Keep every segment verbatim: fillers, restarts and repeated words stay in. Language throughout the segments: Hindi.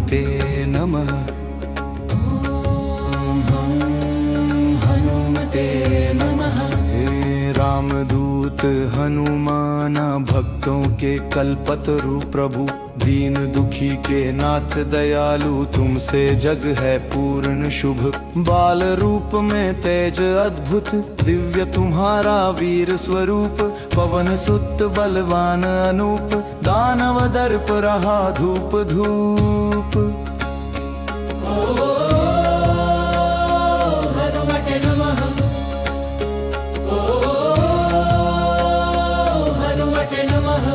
हनुमते नमः। ओम हम हनुमते नमः। हे रामदूत हनुमाना, भक्तों के कल्पतरु प्रभु, दीन दुखी के नाथ दयालु, तुमसे जग है पूर्ण शुभ। बाल रूप में तेज अद्भुत, दिव्य तुम्हारा वीर स्वरूप। पवन सुत बलवान अनूप, दानव दर्प रहा धूप धूप। हनुमते नमः। हनुमते नमः।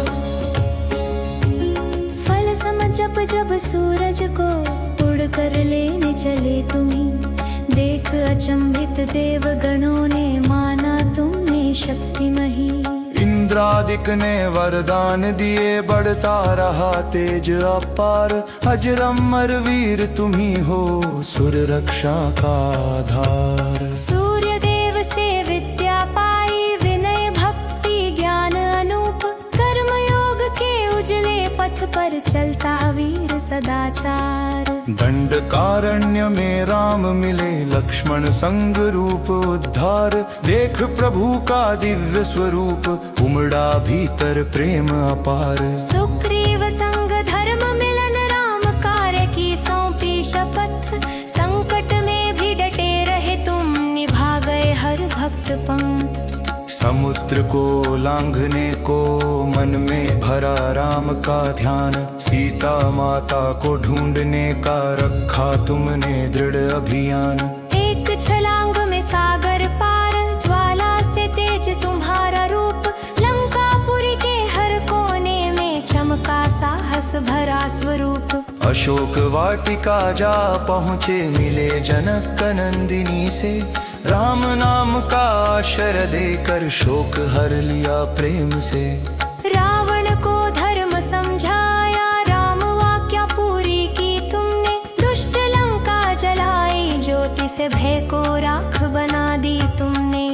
फल सम जब जब सूरज को उड़ कर लेने चले तुम्ही, देख अचंभित देव गणों ने माना तुमने शक्ति मही। इंद्रादिक ने वरदान दिए, बढ़ता रहा तेज अपार। अजरमर वीर तुम्ही हो, सुर रक्षा का आधार। सूर्य देव से विद्या पाई, विनय भक्ति ज्ञान अनूप। कर्म योग के उजले पथ पर चलता वीर सदाचार। दंडकारण्य में राम मिले, लक्ष्मण संग रूप उद्धार। देख प्रभु का दिव्य स्वरूप, उमड़ा भीतर प्रेम अपार। सुग्रीव संग धर्म मिलन, राम कार्य की सौंपी शपथ। संकट में भी डटे रहे तुम, निभा गए हर भक्त पंथ। समुद्र को लांघने को मन में भरा राम का ध्यान। सीता माता को ढूंढने का रखा तुमने दृढ़ अभियान। एक छलांग में सागर पार, ज्वाला से तेज तुम्हारा रूप। लंकापुरी के हर कोने में चमका साहस भरा स्वरूप। अशोक वाटिका जा पहुँचे, मिले जनक नंदिनी से। राम नाम का आशर देकर शोक हर लिया प्रेम से। रावण को धर्म समझाया, राम वाक्या पूरी की तुमने। दुष्ट लंका जलाई, ज्योति से भय को राख बना दी तुमने।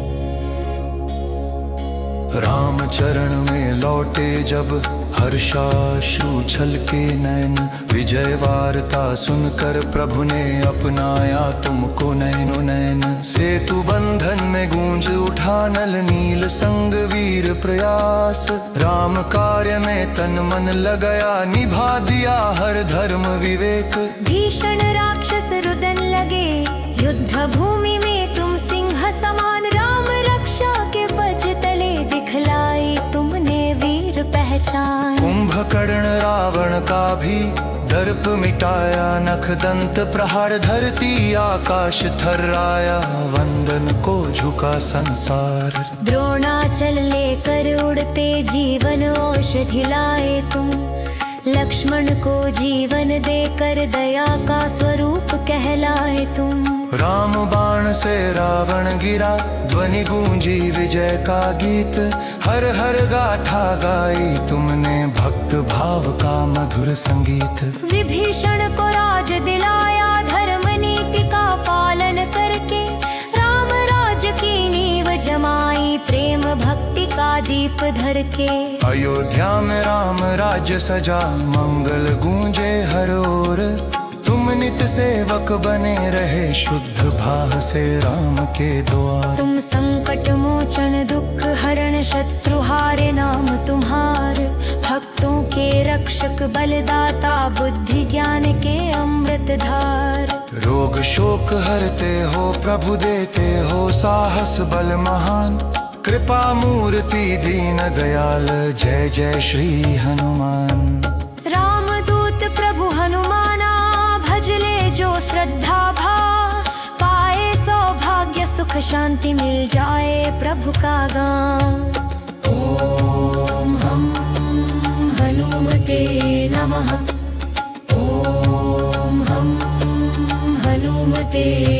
राम चरण में लौटे जब, हर्षाश्रु छलके नैन। विजय वार्ता सुनकर प्रभु ने अपनाया तुमको नैनो नैन। सेतु बंधन में गूंज उठा नल नील संग वीर प्रयास। राम कार्य में तन मन लगाया, निभा दिया हर धर्म विवेक। भीषण राक्षस रुदन लगे, युद्ध भूमि में तुम सिंह समान। राम रक्षा के वज तले दिखलाई तुमने वीर पहचान। कुंभकर्ण रावण का भी दर्प मिटाया, नख दंत प्रहार। धरती आकाश थर्राया, वंदन को झुका संसार। द्रोणाचल लेकर उड़ते जीवन औषधि लाए तुम। लक्ष्मण को जीवन देकर दया का स्वरूप कहलाए तुम। राम बाण से रावण गिरा, ध्वनि गूंजी विजय का गीत। हर हर गाथा गाई तुमने, भक्त भाव का मधुर संगीत। विभीषण को राज दिलाया, धर्म नीति का पालन करके। राम राज की नींव जमाई, प्रेम भक्ति का दीप धर के। अयोध्या में राम राज्य सजा, मंगल गूंजे हर ओर। तुम नित सेवक बने रहे, शुद्ध भाव से राम के द्वार। तुम संकट मोचन दुख हरण, शत्रुहारे नाम तुम्हार। भक्तों के रक्षक बलदाता, बुद्धि ज्ञान के अमृत धार। रोग शोक हरते हो प्रभु, देते हो साहस बल महान। कृपा मूर्ति दीन दयाल, जय जय श्री हनुमान। रामदूत प्रभु हनुमाना, भजले जो श्रद्धा भाव। पाए सौभाग्य सुख शांति, मिल जाए प्रभु का गाँव। ओम हम हनुमते नमः। ओम हम हनुमते